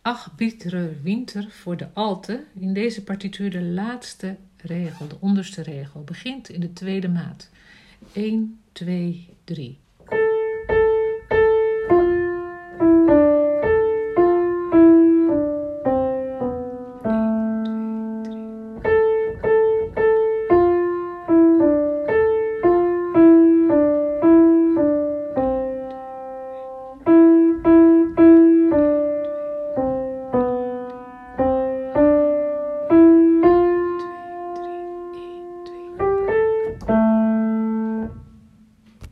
Ach, bittere winter voor de alte. In deze partituur de laatste regel, de onderste regel, begint in de tweede maat. 1, 2, 3.